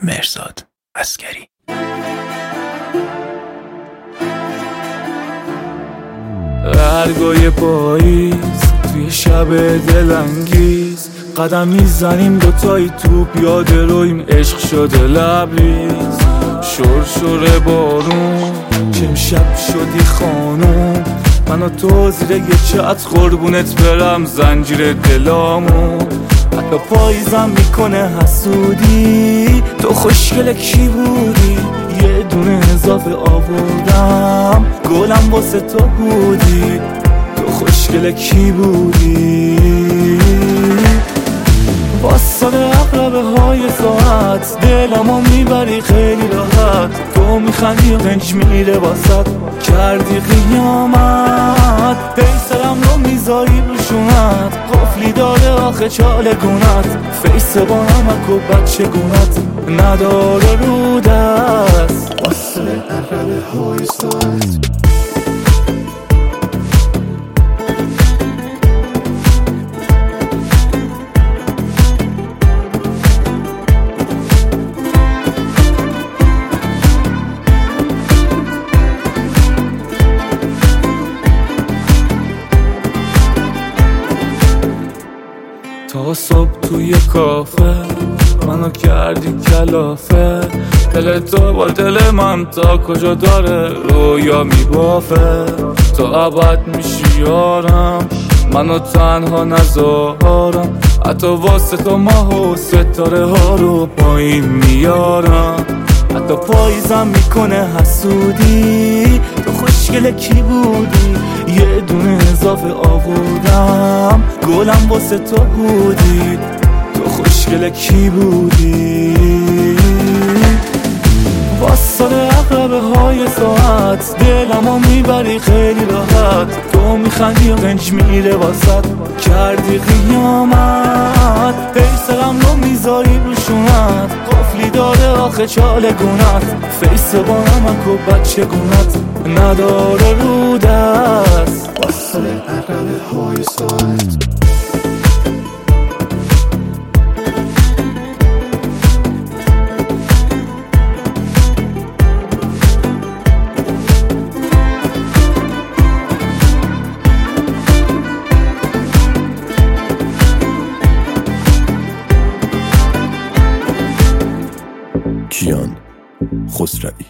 مهرزاد عسگری. برگای پاییز توی شب دلانگیز، قدم میزنیم دوتایی تو پیاده رویم، عشق شده لبریز، شرشر بارون چه شب شدی خانوم، من و تو زیر یه چتر قربونت برم زنجیر دلامون، حتی پاییزم میکنه حسودی، تو خوشگل کی بودی، یه دونه اضافه آوردم گلم واسه تو بودی، تو خوشگل کی بودی، واسه عقربه های ساعت دلمو میبری خیلی راحت، تو میخندی و قنج میره واسط کردی قیامت، پیسرم رو میذاری روشونت، قفلی داره آخه چاله گونت، فیس با نمک و بچه گونت نداره رو دست، واسه عقربه های ساعت. تا صبح توی کافه منو کردی کلافه، دل تو با دل من تا کجا داره رویا میبافه، تو ابد میشی یارم منو تنها نذارم، حتی واسه تو ماه و ستاره ها رو پایین میارم، حتی پاییزم میکنه حسودی، تو خوشگل کی بودی، یه دونه اضافه آوردم گلم واسه تو بودی، تو خوشگل کی بودی، واسه عقربه های ساعت دلمو میبری خیلی راحت، تو میخندی و قنج میره واسط کردی قیامت، پیسرم رو میذاری روشونت، قفلی داره آخه چاله گونت، فیس با نمک و بچه گونت نداره رو دست، واسه عقربه های ساعت. کیان خسروی.